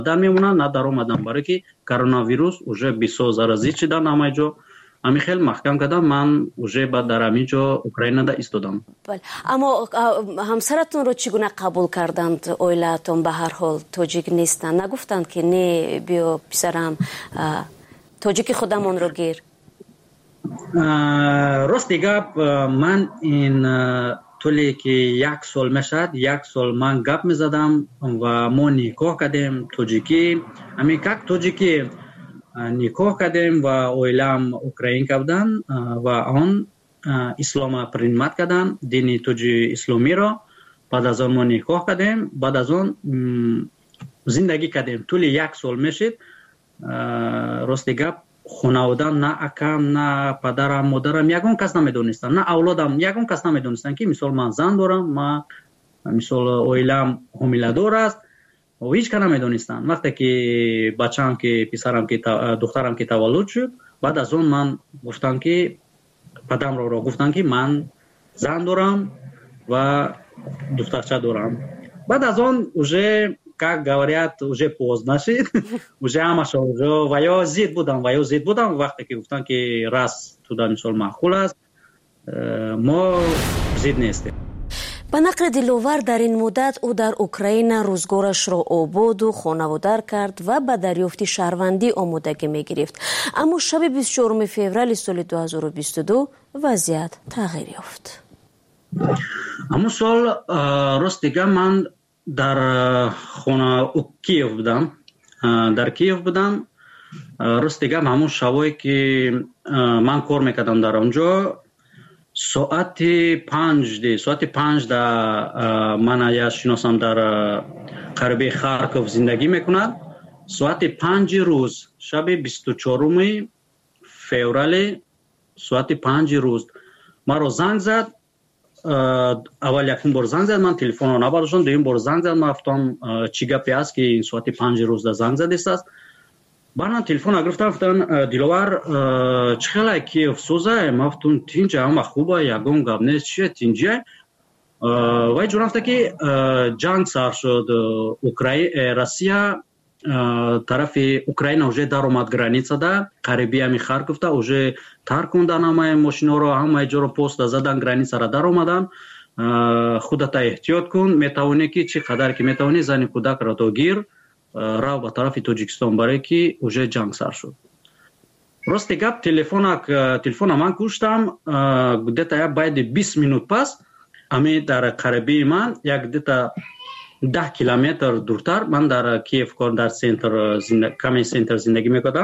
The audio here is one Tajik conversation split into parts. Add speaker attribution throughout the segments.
Speaker 1: дар мемонанд, на дар омадан, барое ки коронавирус уже бисёр заразӣ шидан ҳамаи ҷо. ҳамин хел маҳкам карда ман уже ба дар ҳамин ҷо Украинада истодам.
Speaker 2: аммо ҳамсаратонро чӣ гуна қабул карданд оилаатон? Ба ҳар ҳол тоҷик нестанд, нагуфтанд ки не биё писарам тоҷики худамонро гир?
Speaker 1: рости гап, ман ин тӯле ки 1 сол мешавад, 1 сол ман гап мезадам ва мо никоҳ кардем тоҷикӣ. ҳамин как тоҷикӣ никоҳ кардем ва оилаам украинка буданд ва он ислома принимат кардан, дини тоҷи исломиро. баъд аз он мо никоҳ кардем, баъд аз он зиндагӣ кардем. тӯли 1 сол мешид. рости гап, хонаводаам, на акам, на падарам, модарам ягон кас намедонистанд, на авлодам ягон кас намедонистанд ки мисол ман зан дорам, мисол оилаам ҳомиладор аст. ҳеҷ кас намедонистанд. вақте ки бачаам ки писарам ки духтарам ки таваллуд шуд, баъд аз он ман гуфтам ки падамро гуфтам ки ман зан дорам ва духтарча дорам. баъд аз он уже как говорят, уже поздно шид. уже ҳамаша уже ва ё зид будам. вақте ки гуфтам ки раз туда мисол маъқул аст, мо зид нестем.
Speaker 2: ба нақли диловар дар ин муддат ӯ дар Украина рӯзгорашро ободу хонаводар кард ва ба дарёфти шаҳрвандӣ омодагӣ мегирифт. аммо шаби 24 феврали соли 2022 вазъият тағйир ёфт.
Speaker 1: ҳамон сол ростига ман дар хона Киев будам. дар Киев будам. ростига ҳамон шабое ки ман кор мекардам дар онҷо, соати 5 да ман я шиносам дар қариби Харков зиндагӣ мекунад. соати 5 рӯз, шаби 24 феврали, соати 5 рӯз маро занг зад. аввал якум бор занг зад, ман телефонро набардоштам. дуюм бор занг зад, ман гуфтам чӣ гапе аст ки соати 5 рӯз да занг задистааст. баъдам телефонро гирифтам, гуфтам диловар чӣ хелай, Киев сӯзай? ман гуфтам тинҷ, ҳама хуба, ягон гап нест, чие тинҷай? вай ҷавоб дафта ки ҷанг сар шуд, Россия тарафи Украина уже даромад границада, қариби ҳами Харковда уже таркундан ҳамаи мошинаро, ҳамаи ҷоро поста задан, границара даромадан. худата эҳтиёт кун, метавонӣ ки чӣ қадар ки метавонӣ зани кӯдакро то гир, рав ба тарафи Тоҷикистон, барое ки уже ҷанг сар шуд. рости гап, телефона ман куштам, где-то як баъди 20 минут пас ами дар қарибии ман як где-то 10 километр дуртар, ман дар Киев дар каме центр зиндагӣ мекардам.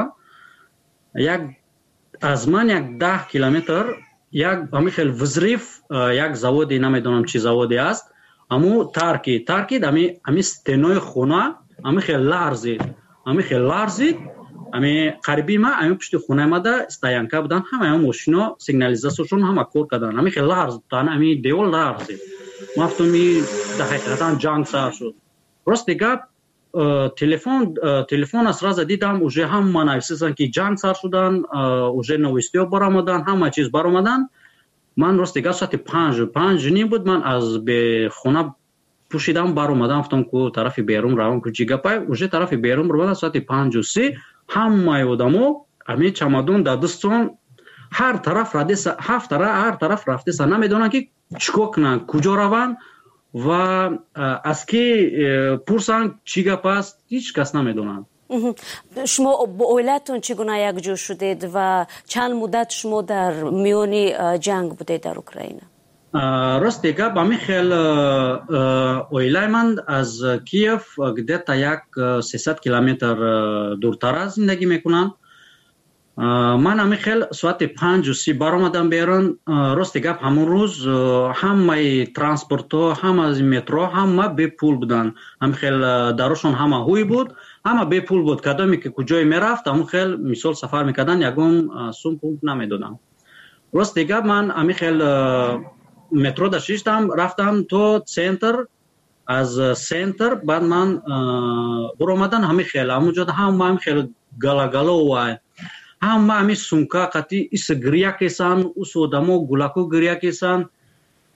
Speaker 1: аз ман як 10 километр як ҳамин хел взрив, як заводи, намедонам чӣ заводи аст, аммо таркид ами стенои хона ҳамин хел ларзид. ами қариби ман, ами пушти хона мада стоянка будан, ҳамаи мошино сигнализасияшон ҳама кор кардан, ҳамин хел ларзид, ами девор ларзид. ман гуфтам дар ҳақиқатан ҷанг сар шуд. рости гап, телефона сразу дидам уже ҳама нависиданд ки ҷанг сар шудан, уже новистиҳо баромадан, ҳама чиз баромадан. ман рости гап соати 5 буд, ман аз хона пушидам, баромадам, гуфтам ку тарафи берун равон ку чӣ гапай. уже тарафи берун баромадам соати 5:30, ҳамаи одамо ами чамодон дар дастон, ҳар тараф рафтеса, намедонанд ки чикор кунанд, куҷо раванд ва аз ки пурсанд чӣ гап аст, ҳеҷ кас намедонанд.
Speaker 2: шумо бо оилаатон чӣ гуна якҷо шудед ва чанд муддат шумо дар миёни ҷанг будед дар Украина?
Speaker 1: рости гап, ҳамин хел оилаи ман аз Киев где-то як 300 километр дуртар аст зиндагӣ мекунанд. ман ҳамин хел соати 5:30 баромадам берун. рости гап, ҳамон рӯз ҳамаи транспортҳо, ҳамаи метро, ҳама бепул буданд. ҳамин хел дарошон ҳама ҳуй буд, ҳама бепул буд. кадоме ки куҷое мерафт, ҳамон хел мисол сафар мекардан, ягон сум пул намедодам. рости гап, ман ҳамин хел метро дашиштам, рафтам то центр. аз центр баъд ман баромадан ҳамин хел ҳамонҷо ҳамин хел галагаловай, ҳама ҳамин сумка қатӣ иса гиря кесан, ус одамо гулаку гиря кесан.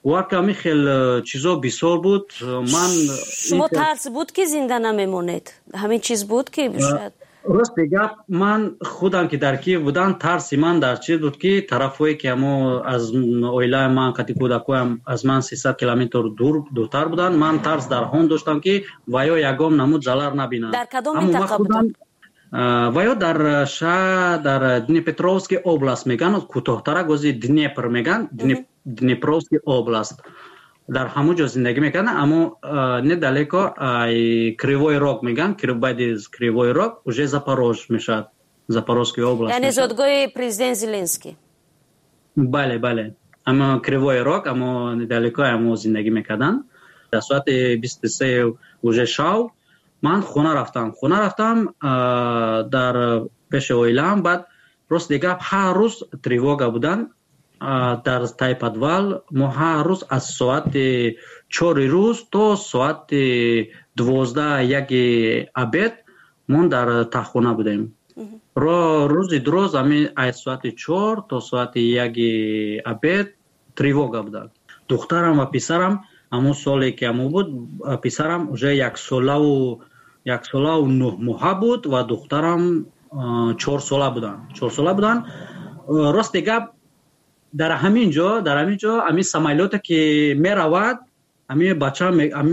Speaker 1: واقعا خیلی چیزا بسیار بود. من
Speaker 2: شما ترس بود که زنده نمیمونید؟ همین چیز بود که شاید
Speaker 1: راست گپ من خودم که در کیف بودم ترس من در چیز بود که طرفایی که همو از اویلای من قتی کودکویم از من 300 کیلومتر دورتر بودن. من ترس در هون داشتم که ویا یگام نمود زلر نبینم.
Speaker 2: در کدام منطقه بودن؟
Speaker 1: ویا در شهر در دنیپروفسکی اوبلاست میگن، کوتاه‌تر گوزی دنیپر میگن، دنیپروفسکی اوبلاست. در همونجا زندگی میکنه، اما недалеко Кривой Рог میگن، بعد Кривой Рог уже Запорожье میشه، Запорожская область.
Speaker 2: یعنی زادگاه پرزیدنت زلنسکی.
Speaker 1: بله اما Кривой Rog اما недалеко اما زندگی میکردن. در ساعت 23 уже شب من خونه رفتم در پیش اویلام. بعد راست دیگه هر روز تریوگا بودن در تای подвал. ما هر روز از ساعت 4 روز تا ساعت 12 یک обед ما در تخونه بودیم. روزی دروز همین از ساعت 4 تا ساعت یک обед تریوگا بودن. دخترم و پسرم همون سالی که همون بود، پسرم уже یک سال و 9 ماه بود و دخترم 4 ساله بودن. راست دیگه در همین جا همین سمایلوت که میرود همین بچه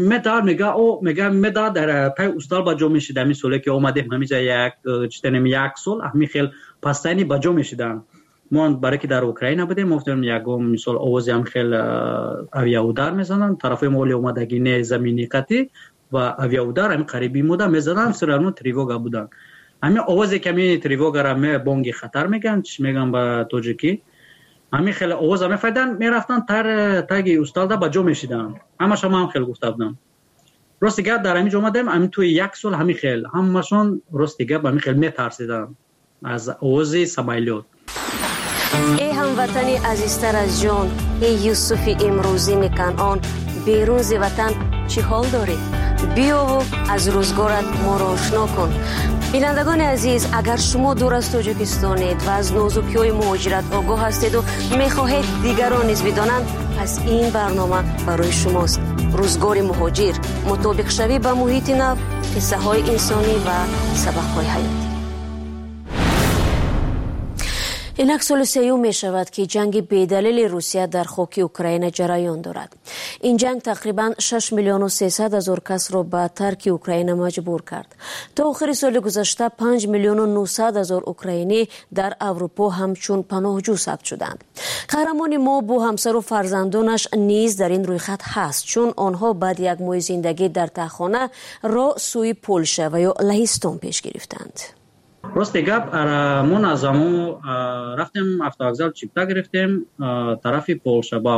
Speaker 1: میگه در پای استال بجا میشید. همین ساله که اومدیم همینجا یک سال همین خیلی پستانی بجا میشیدن. ما برای که در اوکراین بودیم گفتم یکم مثال آوازی هم خیلی اویاودار میزنن، طرف مولی اومدگی نه زمینی قطعی و اویاودار هم قریبی مودا میزنن، سرانو تریوگا بودن. همین آوازی که همین تریوگا را می بانگی خطر میگن، چی میگن با توجیکی، همین خیلی آواز هم میفایدن، میرفتن تاگی استالدا بجا میشیدن. همشون هم خیلی گفته بودن. راستیگه در همین اومدیم همین توی یک سال همین خیلی همشون راستیگه با همین خیلی میترسیدن از آوازی سمایلوت.
Speaker 2: ای هموطنی عزیزتر از جان، ای یوسف امروزین کنعان، بیرون ز وطن چی حال داری؟ بیا و از روزگارت ما را آشنا کن. بینندگان عزیز، اگر شما دور از تاجیکستانید و از نازکی‌های مهاجرت آگاه هستید و میخواهید دیگران نیز بدانند، پس این برنامه برای شماست. روزگار مهاجر، مطابق شوی با محیط نو، قصه های انسانی و سبق های حیاتی. اینک سال سیوم می شود که جنگ بیدلیل روسیه در خاک اوکراین جریان دارد. این جنگ تقریبا 6,300,000 کس را به ترک اوکراین مجبور کرد. تا آخر سال گذشته 5,900,000 اوکراینی در اروپا همچون پناهجو ثبت شدند. قهرمان ما با همسر و فرزندانش نیز در این رویخط هست، چون آنها بعد یک ماه زندگی در تهخانه را سوی پولشه و یا لهستان پیش گرفتند.
Speaker 1: راستی گپ من از همون رفتیم автовокзал چیپتا گرفتیم طرف پولشه، با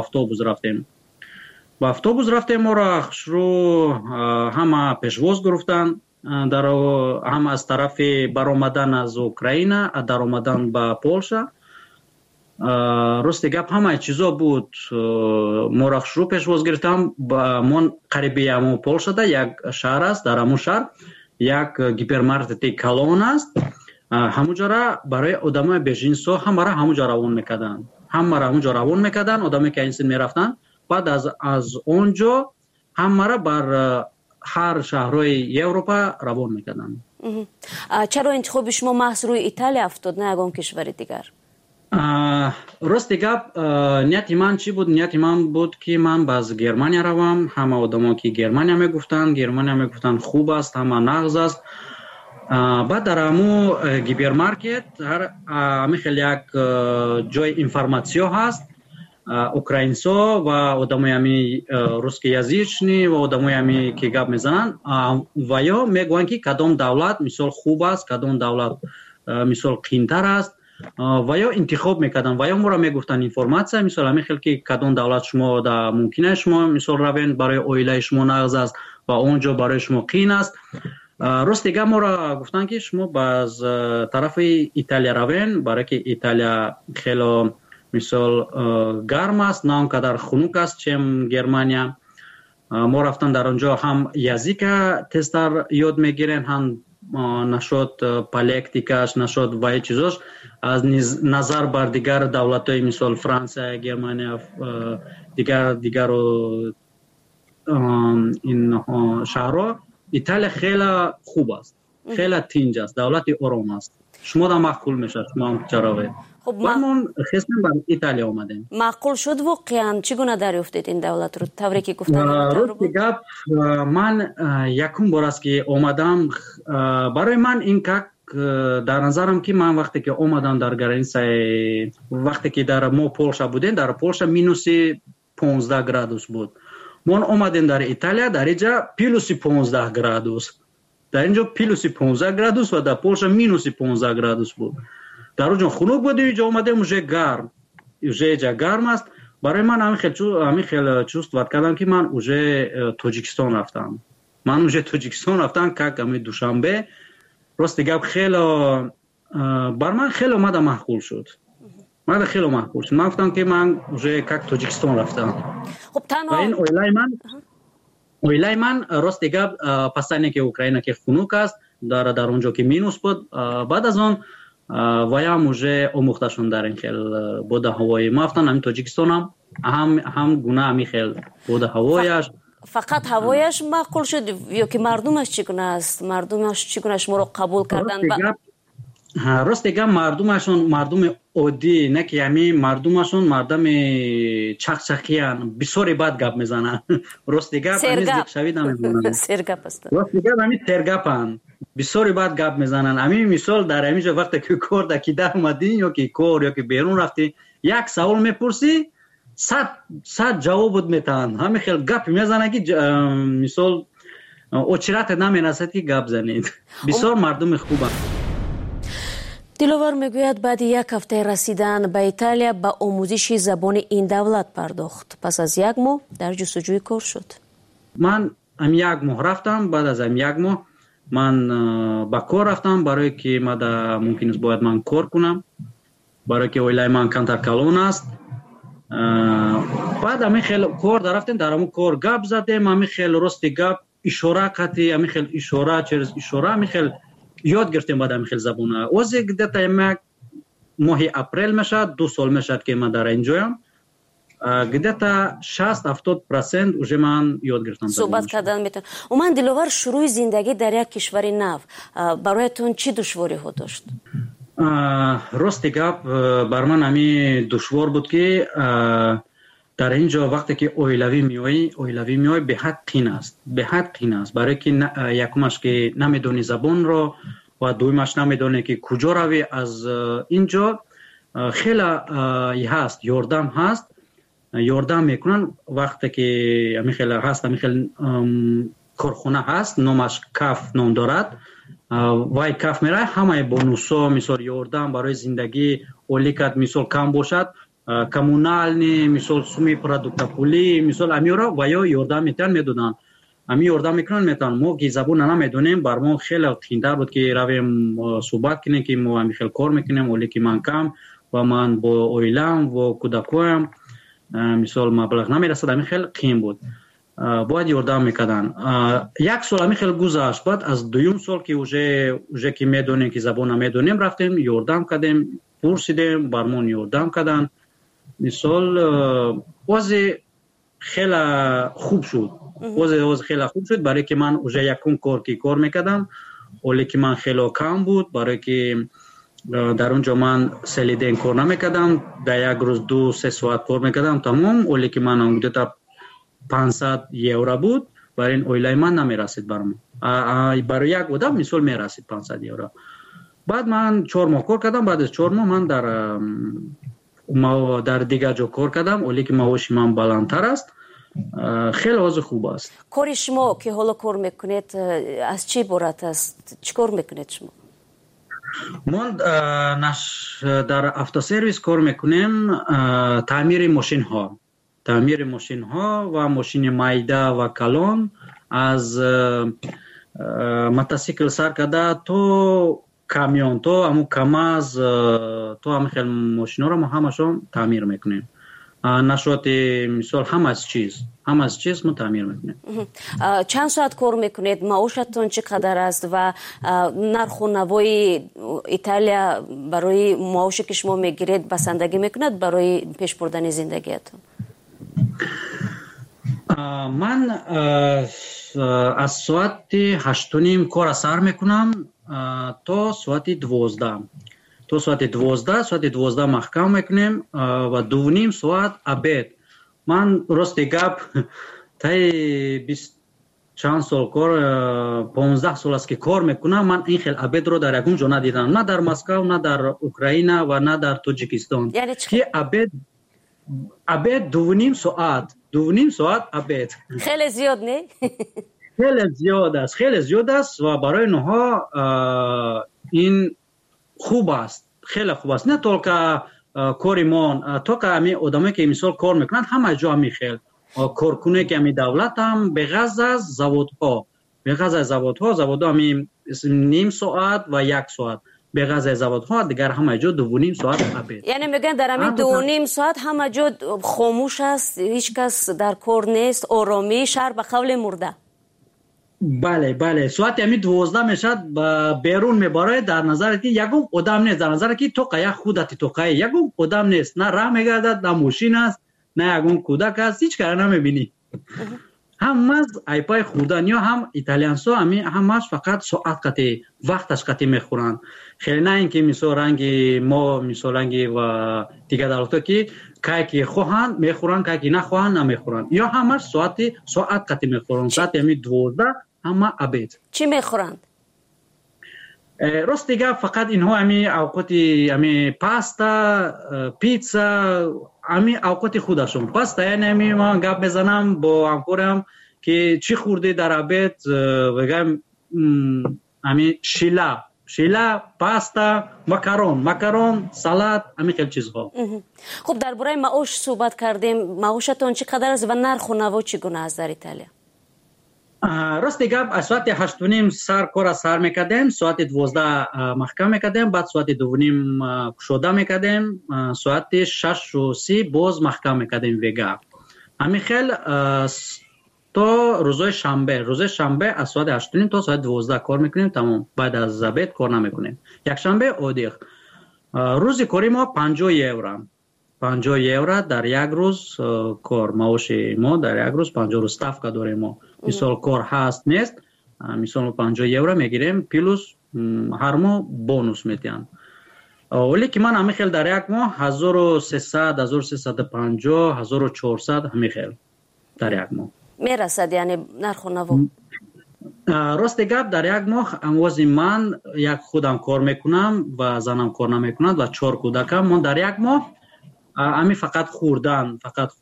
Speaker 1: اتوبوس رفتیم ما را شروع همه پیشواز گرفتن در هم از طرف برآمدن از اوکراین در آمدن به پولشه. راستی گپ همه چیزا بود. ما را شروع پیشواز گرفتم من قریبی همون پولشه ده یک شهر است، در همون شهر یک گیپرمارکت کلون است. همونجا را برای آدمای بیژنسو همه را همونجا روان میکردن آدمی که اینسین میرفتن. بعد از اونجا همه را بر هر شهرهای اروپا روان میکردن.
Speaker 2: چرا انتخاب شما محض روی ایتالیا افتاد نه یگان کشور دیگر؟
Speaker 1: راستی گپ نیت من چی بود؟ نیت من بود که من باز گرمانیا روم. همه آدما که گرمانیا میگفتن خوب است، همه نغز است. بعد در همو گیپرمارکت همه خیلی یک جای اینفورماسیون هست. اوکراینسا و آدمای همی روسکی یزیچنی و آدمای همی که گپ میزنن و یا میگوین که کدام دولت مثال خوب است، کدام دولت مثال قینتر است و یا انتخاب میکردن و یا ما را میگفتن اینفورماسیون مثال همین خیلی که کدام دولت شما دا ممکنه شما مثال روین برای اویلای شما نغز است و اونجا برای شما قین است. راست دیگه ما را گفتن که شما باز طرف ایتالیا روین برای که ایتالیا خیلی مثال گرم است، نه اونقدر خنک است چم گرمانیا. ما رفتن در اونجا هم یزیک تستر یاد میگیرن، هم нашод политикаш, нашод вай чизош аз назар бар дигар давлатои мисол Франция, Германия, дигару ин шаҳрҳо Италия хеле хуб аст, хеле тинҷ аст, давлати ором аст. шумо да маъқул мешавад, шумо ҳам чаровед. ман хестем бар Италия омадем.
Speaker 2: маъқул шуд воқеан? чӣ гуна дарёфтед ин давлатро? тавре ки гуфтан
Speaker 1: рости гап ман якум бор аст ки омадам. барои ман ин как дар назарам ки ман вақте ки омадам дар границаи вақте ки дар мо Полша будем, дар Полша минуси 15 градус буд. мо омадем дар Италия, дар инҷа плюси 15 градус. дар инҷо плюси 15 градус ва дар Полша минуси 15 градус буд. дар онҷо хунук буд, инҷо омадем уже гарм, уже инҷа гарм аст. барои ман ҳамин хел чувствовать кардам ки ман уже Тоҷикистон рафтам. ман уже Тоҷикистон рафтам, как ами душанбе. рости гап хело бар ман хело мада маъқул шуд. мада хело маъқул шуд. ман гуфтам ки ман уже как Тоҷикистон рафтам.
Speaker 2: хуб танҳо
Speaker 1: ин оилаи ман рости гап пасане ки Украина ки хунук аст, дар онҷо ки минус буд, баъд аз он ваям уже омӯхташон дар ин хел бода ҳавои мафтан ҳамин Тоҷикистонам ҳам гуна ҳамин хел бода ҳавояш.
Speaker 2: фақат ҳавояш маъқул шуд ё ки мардумаш чӣ гуна аст? мардумаш чӣ гуна шуморо қабул карданд?
Speaker 1: рости гап мардумашон мардуми оддӣ, не ки ҳамин мардумашон мардами чақчақиян, бисёри бад гап мезананд. рости гап зикшавӣ намезананд.
Speaker 2: сергап аст.
Speaker 1: рости гап ҳамин сергапанд, бисёри бад гап мезананд. ҳамин мисол дар ҳамин ҷо вақте ки кор да ки дар омадӣ ё ки кор ё ки берун рафтӣ, як савол мепурсӣ, 100 ҷавобот метаҳанд. ҳамин хел гапи мезананд ки мисол очирате наменасад ки гап занед. бисёр мардуми хубанд.
Speaker 2: диловар мегӯяд баъди як ҳафтаи расидан ба Италия ба омӯзиши забони ин давлат пардохт. пас аз як моҳ дар ҷустуҷӯи кор шуд.
Speaker 1: ман ам як моҳ рафтам. баъд аз ам як моҳ ман ба кор рафтам, барое ки мада мумкин аст бояд ман кор кунам, барое ки оилаи ман камтар калон аст. баъд ҳамин хел кор дарафтем, дар ҳамун кор гап задем, ҳамин хел рости гап ишора қатӣ, ҳамин хел ишора через ишора ҳамин хел ёд гирифтем. баъд ҳамин хел забона озе где-то як моҳи апрел мешавад, 2 сол мешавад ки ман дар инҷоям. где-то 60-70% уже ман ёд гирифтам
Speaker 2: суҳбат кардан метавонам. уман диловар шурӯи зиндагӣ дар як кишвари нав бароятон чӣ душвориҳо дошт?
Speaker 1: рости гап бар ман ҳамин душвор буд ки дар ин ҷо вақте ки оилавӣ меоӣ беҳад қин аст, барое ки якумаш ки намедонӣ забонро ва дуюмаш намедонӣ ки куҷо равӣ. аз ин ҷо хеле ҳаст, ёрдам ҳаст, ёрдам мекунанд. вақте ки ҳамин хел ҳаст, ҳамин хел корхона ҳаст, номаш каф ном дорад. вай каф меравад, ҳамаи бонусо мисол ёрдам барои зиндагӣ оликат мисол кам бошад, коммунални мисол суми продуктопулӣ мисол амиёро ва ё ёрдам метавонанд медоданд. ҳамин ёрдам мекунанд метавонанд. мо ки забона намедонем, бар мо хеле қиинтар буд ки равем суҳбат кунем ки мо ҳамин хел кор мекунем, оле ки ман кам ва ман бо оилаам ва кӯдакоям мисол маблағ намерасад. ҳамин хел қиин буд, бояд ёрдам мекарданд. як сол ҳамин хел гузашт. баъд аз дуюм сол ки уже ки медонем ки забона медонем, рафтем ёрдам кардем, пурсидем, бармон ёрдам карданд. мисол озе хеле хуб шуд. озе хеле хуб шуд, барое ки ман уже якум кор ки кор мекардам, оле ки ман хеле кам буд, барое ки дар он ҷо ман сели ден кор намекардам, дар як рӯз 2-3 соат кор мекардам тамом, оле ки ман где-то 500 евро буд, барои ин оилаи ман намерасид барам. барои як одам мисол мерасид 500 евро. баъд ман 4 моҳ кор кардам. баъд аз 4 моҳ ман дар дигар ҷо кор кардам, оле ки маоши ман баландтар аст. хеле ози хуб аст.
Speaker 2: кори шумо ки ҳоло кор мекунед аз чӣ иборат аст? чӣ кор мекунед шумо?
Speaker 1: мо дар автосервис кор мекунем, таъмири мошинҳо ва мошини майда ва калон, аз мотосикл сар карда то камион, то ҳамун камаз, то ҳамин хел мошинҳоро мо ҳамашон таъмир мекунем. نشاط مثال هم از چیز ما تعمیر میکنیم.
Speaker 2: چند ساعت کار میکنید؟ معاشتون چقدر است و نرخ و نوای ایتالیا برای معاشی که شما میگیرید بسندگی میکند برای پیش بردن زندگیتون؟
Speaker 1: من از ساعت 8:30 کار سر میکنم تا ساعت 12. ساعت 12 محکم میکنیم و 2.5 ساعت عبید. من راست گپ تای 20 چند سال کار 15 سال است که کار میکنم. من این خیلی عبید رو در یکون جا ندیدم، نه در مسکو، نه در اوکراین و نه در تاجیکستان.
Speaker 2: یعنی
Speaker 1: که عبید 2.5 ساعت عبید
Speaker 2: خیلی زیاد نه؟
Speaker 1: خیلی زیاد است و برای نها این خوب است، خیلی خوب است. نه تولکه کاری ما تا که همی آدمی که مثال کار میکنند همه جا همی خیل کارکنه که همی دولت هم به غض از زوادها همی 0.5 ساعت و 1 ساعت به غض از زوادها دیگر همه جا 2.5 ساعت عبید.
Speaker 2: یعنی میگن در همین 2.5 ساعت همه جا خاموش است، هیچ کس در کار نیست، آرامی، شهر به قول مرده.
Speaker 1: بله ساعت همی 12 میشد بیرون میباره. در نظر که یکم آدم نیست، در نظر که تو قیه خودت تو قیه یکم آدم نیست، نه راه میگردد، نه ماشین است، نه یکم کودک است، هیچ کار نمیبینی. هم از ایپای خوردن یا هم ایتالیانسو همش فقط ساعت قطعی وقتش قطعی میخورن. خیلی نه اینکه مثلا رنگی ما مثلا رنگی و دیگه دولتا که که خواهند میخورن، که نخواهند نمیخورن، یا همش ساعت قطعی میخورن. ساعت همی 12 همه عبید.
Speaker 2: چی میخورند؟
Speaker 1: راست دیگه فقط اینها همی اوقاتی همی پاستا، پیتزا، همی اوقات خودشون. پاستا یعنی همی من گپ بزنم با همکارم که چی خورده در عبید، بگم همی شیلا، پاستا، مکرون، سالاد، همی خیلی چیزها.
Speaker 2: خب درباره معاش صحبت کردیم. معاشتون چقدر است و نرخ و نوا چگونه است در ایتالیا؟
Speaker 1: راست گپ از ساعت 8:30 کار سر میکردیم، ساعت 12 محکم میکردیم، بعد ساعت 2:30 کشوده میکردیم، ساعت 6:30 باز محکم میکردیم ویگا. همین خیلی تا روز شنبه از ساعت 8:30 تا ساعت 12 کار میکنیم، تمام. بعد از زبید کار نمیکنیم. یک شنبه عادی. روزی کاری ما 50 یورو در یک روز کار. معاش ما در یک روز 50 روز ستافکا داریم ما. مثال کار هست نیست، مثال 50 یورو میگیریم پلوس هر ماه بونوس میتین. ولی که من همی خیل در یک ماه 1300 1350 1400 همی خیل در یک ماه
Speaker 2: میرسد. یعنی نرخ و نوا
Speaker 1: راست گپ در یک ماه اموازی من یک خودم کار میکنم و زنم کار نمیکنند و 4 کودکم. من در یک ماه همی فقط خوردن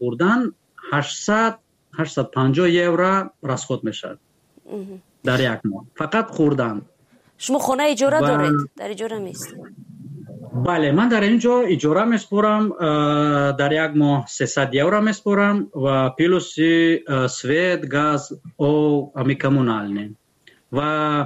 Speaker 1: 850 یورو رسخود میشد در یک ماه، فقط خوردن.
Speaker 2: شما خانه اجاره دارید؟ در اجاره میست؟
Speaker 1: بله، من در اینجا اجاره میسپرم. در یک ماه 300 یورو میسپرم و پلوس سویت، گاز او امی کمونالنی و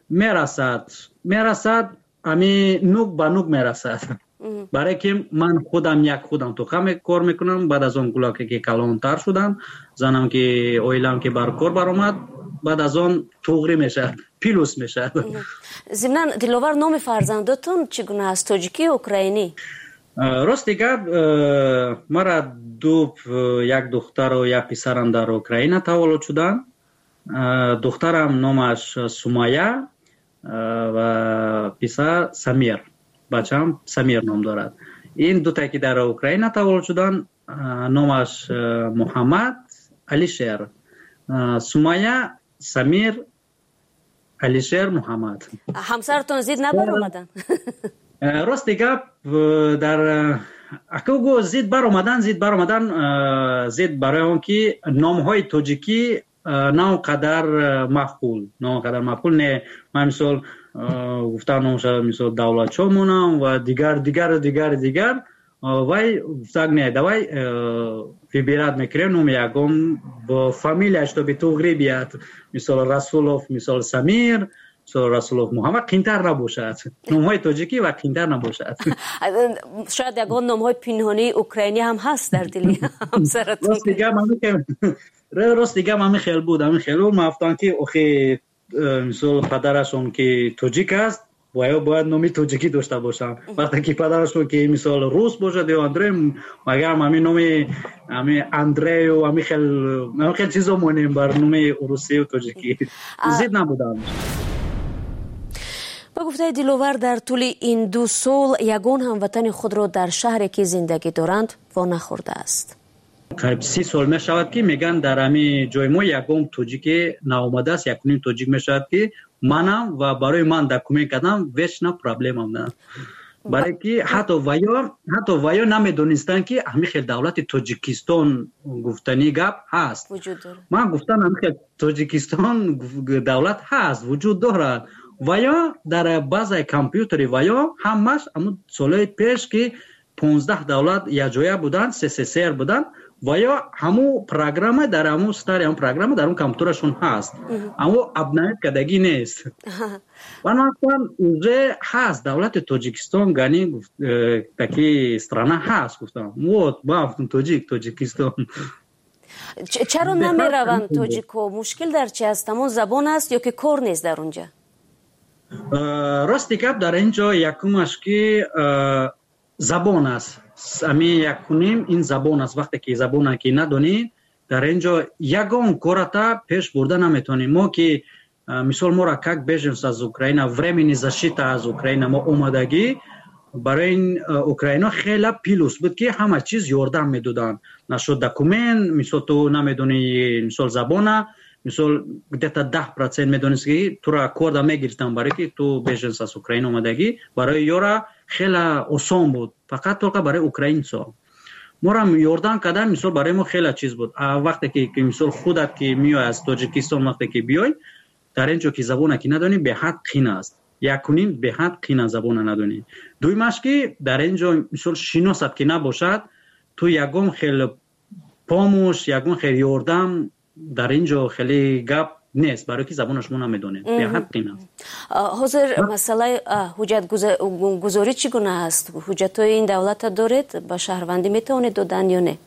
Speaker 1: میرسد امی نوک با نوک میرسد. برای که من خودم تو خمه کار میکنم. بعد از اون گلاکه که کلانتر شدم، زنم که اویلم که بر کار برآمد، بعد از اون توغری میشه، پیلوس میشه.
Speaker 2: ضمناً دلوار نام فرزندتون چگونه است؟ تاجیکی اوکراینی؟
Speaker 1: راست دیگه مرا یک دختر و یک پسرم در اوکراین تولد شدن. دخترم نامش سومایا و پسر سمیر. بچه‌م سمیر نام دارد. این دو تا که در اوکراین تولد شدن نامش محمد علیشیر. سومایا، سمیر، علیشیر، محمد.
Speaker 2: همسرتون زید نبر اومدن؟
Speaker 1: راست دیگه در اکوگو زید بر اومدن زید برای اون که نام‌های تاجیکی نه قدر مقبول نه. من مثال گفتم مثال دولت شامونم و دیگر وای گفتم نه دوای выбирать میکریم نام یکم با فامیلیش تو به توغری بیاد. مثال رسولوف، مثال سمیر، رسول محمد قینتر نباشد، نام‌های تاجیکی و قینتر نباشد.
Speaker 2: شاید یگان نام‌های پنهانی اوکراینی هم هست در دل همسرتون.
Speaker 1: راست دیگه من خیلی بود، من گفتم که اخی مثلا پدرشون که تاجیک است باید نامی تاجیکی داشته باشم. وقتی که پدرشون که مثلا روس باشه یا اندری، مگر همین نامی اندری و همین خیلی چیزا مونیم بر نامی روسی و تاجیکی زید نبودم.
Speaker 2: با گفته دلوور در طول این 2 سال یگان هموطن خود را در شهری که زندگی دارند وانخورده است.
Speaker 1: قریب 30 سال می شود که میگن در همین جای ما یگان تاجیک ناآمده است، یکونیم تاجیک می شود که منم و برای من دکومنت کردم ویش نه پرابلم هم نه. برای که حتی ویا نمیدونستن که همین خیلی دولت تاجیکستان گفتنی گپ هست
Speaker 2: وجود داره.
Speaker 1: من گفتم همین خیلی تاجیکستان دولت هست وجود دارد و یا در بازه کامپیوتری و یا همش همون سالهای پیش که 15 دولت یک جایه بودن SSSR بودن و یا همون پروگرام در همون ستاری همون پروگرام در اون کامپیوترشون هست اما ابنایت کدگی نیست و ناستان اوزه هست دولت تاجیکستان گانی تاکی استرانه هست گفتم با افتون تاجیکستان.
Speaker 2: چرا نمی روند تاجیکو؟ مشکل در چی است؟ همون زبان است یا که کار نیست در اونجا؟
Speaker 1: راستی کپ در اینجا یکمش که زبان است. امی یکونیم این زبان است. وقتی که زبان که ندونی در اینجا یگان کارتا پیش برده نمیتونیم. ما که مثال ما را کاک بیژنس از اوکراین времени защита از اوکراین ما اومدگی برای این اوکراین خیلی پیلوس بود که همه چیز یاردم میدادن. نشد دکومنت مثال تو نمیدونی مثال زبانه مثال где-то 10% میدونست که تو را کارد میگیرتن برای که تو بیژنس از اوکراین اومدگی برای یورا خیلی آسان بود فقط تو برای اوکراین سا ما را یاردن کردن مثال برای ما خیلی چیز بود. وقتی که مثال خودت که میای از تاجیکستان وقتی که بیای در اینجا که زبان که ندونی به حد قین است یکونیم به حد قین زبان ندونی دویمش که در اینجا مثال شناست که نباشد تو یگم خیلی پاموش یگم خیلی یاردم در اینجا خیلی گپ نیست برای که زبانش ما نمیدونه به حد قین است.
Speaker 2: حاضر مسئله حجت گذاری چگونه است؟ حجت های این دولت دارید با شهروندی میتونید دادن یا نه؟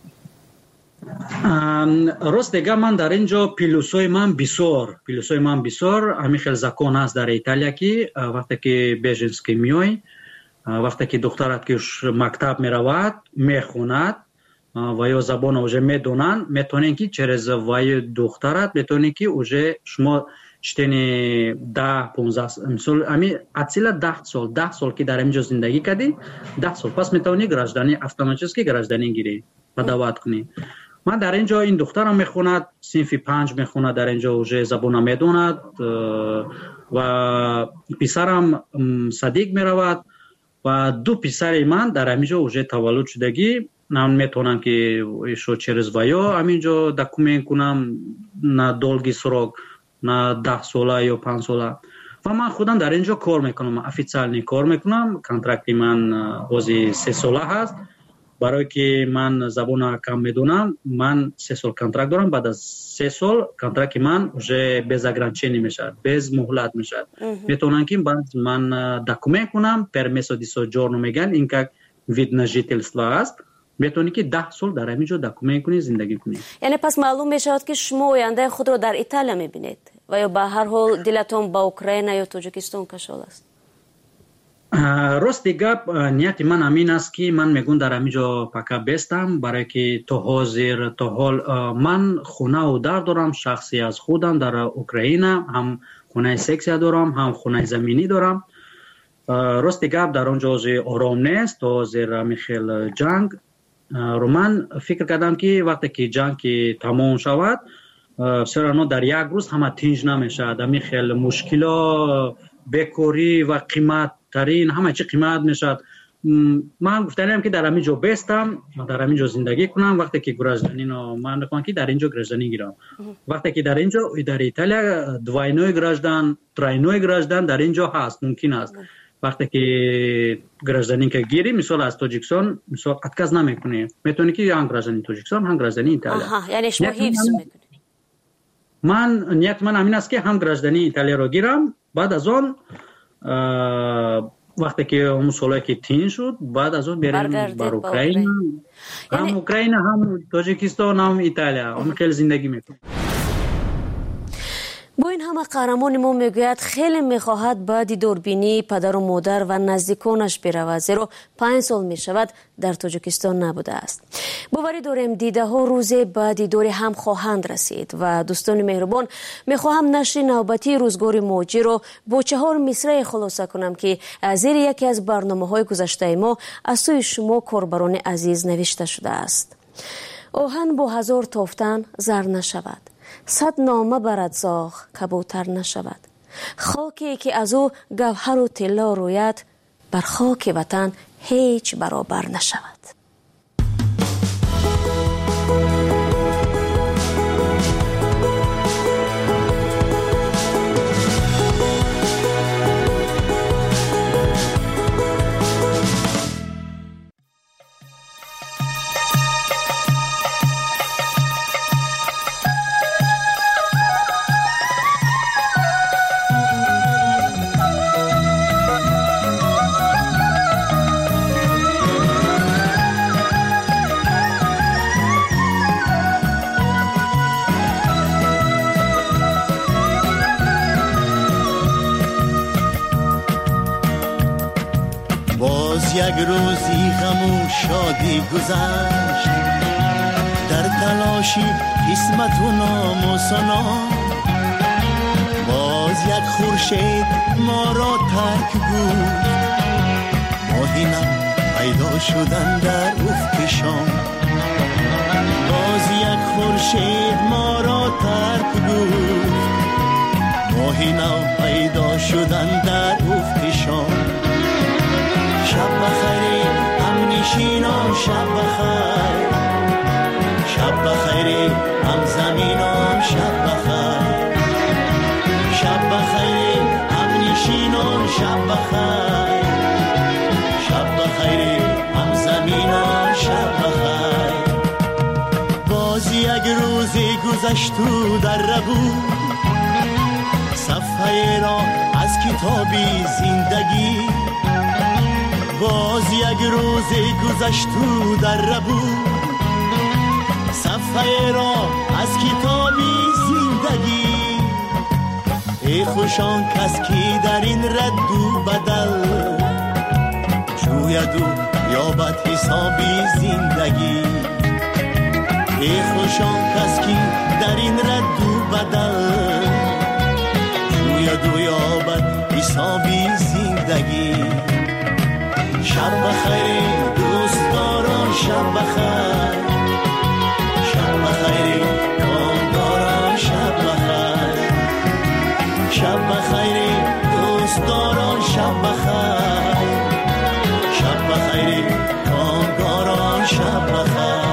Speaker 1: راست دیگه من در اینجا پیلوسای من بسیار همین خیلی زکان است در ایتالیا که وقتی که بیژنس که میای وقتی که دخترت که مکتب میرود میخوند و یا زبان اوجه میدونن میتونین که چرز وای دخترت میتونین که اوجه شما چتنی 10-15 مثال همین اصلا 10 سال که در اینجا زندگی کردی 10 سال پس میتونی گراجدانی اتوماتیکی گراجدانی گیری و دعوت کنی. من در اینجا این دخترم میخوند صنف 5 میخوند در اینجا اوجه زبان میدوند و پسرم صدیق میرود و 2 پسر من در اینجا اوجه تولد شدگی نام میتونن که ایشو چرز ویا همینجا دکومنت کنم نه دولگی سراغ نه 10 ساله یا 5 ساله و من خودم در اینجا کار میکنم افیциальний کار میکنم کنترکتی من وزی 3 ساله هست برای که من زبان کم میدونم من 3 سال کنترکت دارم بعد از 3 سال کنترکت من уже без ограничений میشه без مهلت میشه میتونن که بعد من دکومنت کنم permesso di soggiorno میگن این که вид на жительство است میتونی که 10 سال در همینجا دکومنت کنی زندگی کنی.
Speaker 2: یعنی پس معلوم میشود که شما آینده خود رو در ایتالیا میبینید و یا به هر حال دلتون با اوکراین یا تاجیکستان کشال است؟
Speaker 1: راستی گپ نیت من همین است که من میگم در همینجا پکا بستم برای که تا حاضر تا حال من خونه و در دارم شخصی از خودم در اوکراین هم خونه سکسی دارم هم خونه زمینی دارم. راستی گپ در اونجا آرام نیست تا حاضر میخیل جنگ رو من فکر کردم که وقتی که جنگ که تمام شود سرانو در یک روز همه تنج نمیشه دمی خیلی مشکلا بکوری و قیمت ترین همه چی قیمت میشد. من گفتم که در همینجا بستم در همینجا زندگی کنم وقتی که گراجدانی من میخوام که در اینجا گراجدانی گیرم وقتی که در اینجا در ایتالیا دوینوی گراجدان تراینوی گراجدان در اینجا هست ممکن است وقتی که گراجدانی که گیری مثلا از تاجیکستان مثلا اتکاز نمیکنی میتونی که هم گراجدانی تاجیکستان هم گراجدانی ایتالیا
Speaker 2: یعنی شما حفظ میکنی.
Speaker 1: من نیت من همین است که هم گراجدانی ایتالیا رو گیرم بعد از آن وقتی که اون سالایی که تین شد بعد از اون بریم بر اوکراین. هم اوکراین هم تاجیکستان هم ایتالیا اون خیلی زندگی میکنیم.
Speaker 2: با این همه قهرمان ما میگوید خیلی میخواهد بعد دوربینی پدر و مادر و نزدیکانش برود، زیرا 5 سال میشود در تاجیکستان نبوده است. باوری داریم دیده ها روز بعد دوری هم خواهند رسید و دوستان مهربان میخواهم نشر نوبتی روزگار موجی رو با 4 مصرع خلاصه کنم که زیر یکی از برنامه های گذشته ما از سوی شما کاربران عزیز نوشته شده است. آهن با 1000 تافتن زر نشود، 100 نامه برد زاغ کبوتر نشود. خاکی که از او گوهر و طلا روید بر خاک وطن هیچ برابر نشود.
Speaker 3: یک روزی غم و شادی گذشت، در تلاشی قسمت و نام و سنا. باز یک خورشید ما را ترک بود، ماهی نم پیدا شدن در افق شام. باز یک خورشید ما را ترک بود، ماهی نم پیدا شدن در افق شام. شب بخیر هم نشینان، شب بخیر، شب بخیر هم زمینان، شب بخیر، شب بخیر هم نشینان، شب بخیر، شب بخیر هم زمینان، شب بخیر. باز یک روزی گذشت و در بود، صفحه را از کتابی زندگی. باز یک روزی گذشت و در بود، صفحه را از کتابی زندگی. ای خوشان کس کی در این رد و بدل، جوید و یابد حسابی زندگی. ای خوشان کس کی در این رد و بدل، جوید و یابد حسابی زندگی. شب بخیر دوستداران، شب بخیر، شب بخیر کامگاران، شب بخیر، شب بخیر دوستداران، شب بخیر، شب بخیر کامگاران، شب بخیر.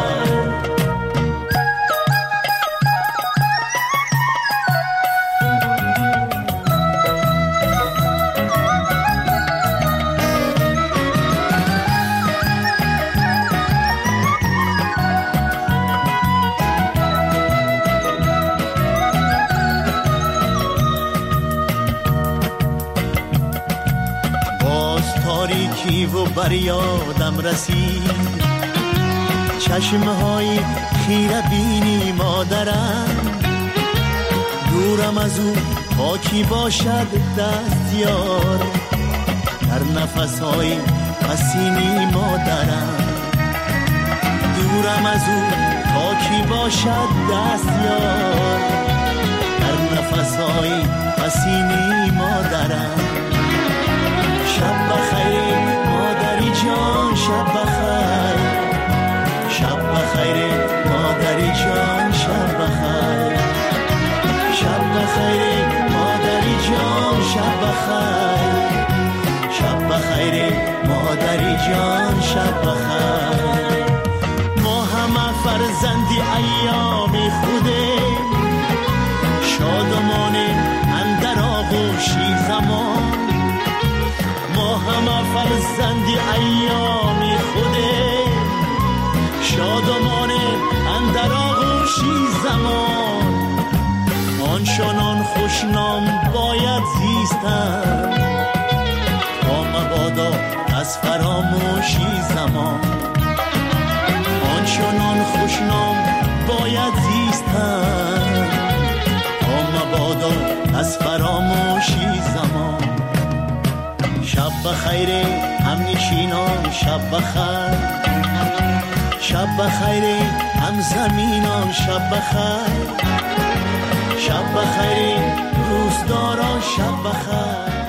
Speaker 3: و بر یادم رسید چشمهای خیره بینی مادرم. دورم از او پاکی باشد دستیار، در نفسهای حسینی مادرم. دورم از او پاکی باشد دستیار، در نفسهای حسینی مادرم. شب بخیر مادری جان، شب بخیر، شب بخیر مادری جان، شب بخیر، شب بخیر مادری جان، شب بخیر، شب بخیر مادری جان، شب بخیر. ما همه فرزندی ایام خودیم، شادمانیم اندر آغوشی زمان. ما همه فرزندی ایام خودیم، شادمانیم اندر آغوشی زمان. آن آنچنان خوشنام باید زیستن تا مبادا از فراموشی زمان. آنچنان خوشنام باید زیستن تا مبادا از فراموشی زمان. شب بخیر همنشینان، شب بخیر، شب بخیر هم زمینان، شب بخیر، شب بخیر دوستداران، شب بخیر.